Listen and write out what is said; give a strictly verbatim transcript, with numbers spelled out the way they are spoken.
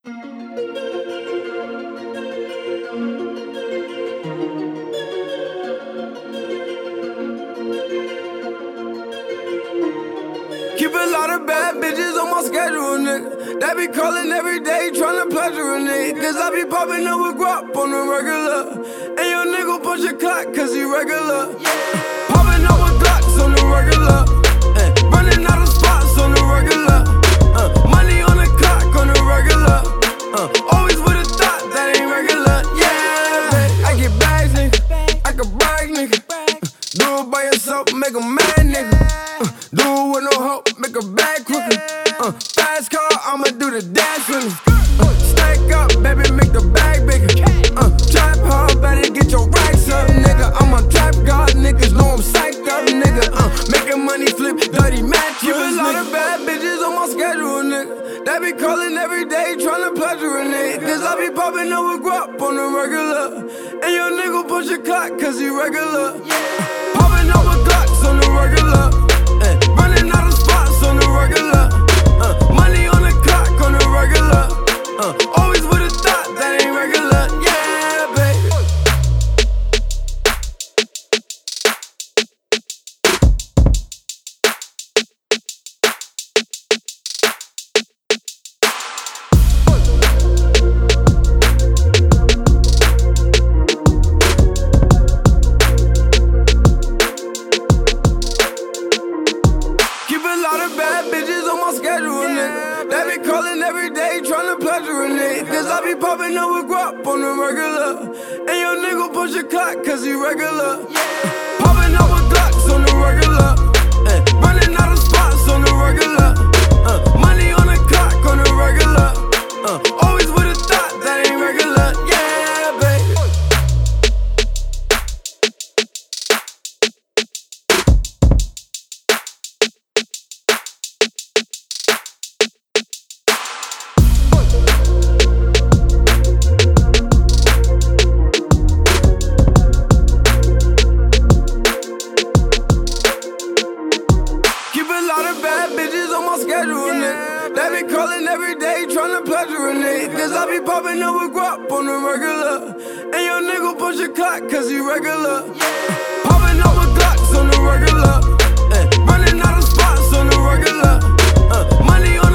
Keep a lot of bad bitches on my schedule, nigga. They be calling every day, tryna pleasure a nigga. Cause I be popping up with guap on the regular. And your nigga punch a clock cause he regular. Popping up with Glocks on the regular. Uh, running out of spots on the regular. Uh, money on the clock on the regular. Uh, always with a thought that ain't regular. Yeah, babe. I get bags, nigga. I can brag, nigga. Uh, do it by yourself, make a mad, nigga. Uh, do it with no hope, make a bag quicker. Uh, fast car, I'ma do the dash with me. Uh, stack up, baby, make the bag bigger. Uh, trap hard, better get your racks up, nigga. I'm a trap god, niggas know I'm psyched up, nigga. Uh, making money flip, dirty matches. Keep a lot of bad bitches on my schedule, nigga. They be calling every day, tryna pleasure a nigga. Cause I be popping up with guap on the regular. And your nigga push a clock cause he regular. Uh, popping up with Glocks on the regular. Uh, running out of spots on the regular. Uh, money on the clock on the regular. Uh, always with a thought that ain't regular. Yeah, baby. Keep a lot of bad bitches on my schedule, nigga. They be calling every day, tryna pleasure a nigga. Cause I be popping up with guap on the regular. And your nigga push a clock cause he regular. Popping up with Glocks on the regular. Uh, running out of spots on the regular. Uh, money on the clock on the regular. Uh, always with a thought that ain't regular. Yeah, baby. Keep a lot of bad bitches on my schedule, nigga. They be calling every day, tryna pleasure a nigga. Cause I be popping up with guap on the regular. And your nigga push a clock cause he regular. Popping up with Glocks on the regular. Uh, running out of spots on the regular. Uh, money on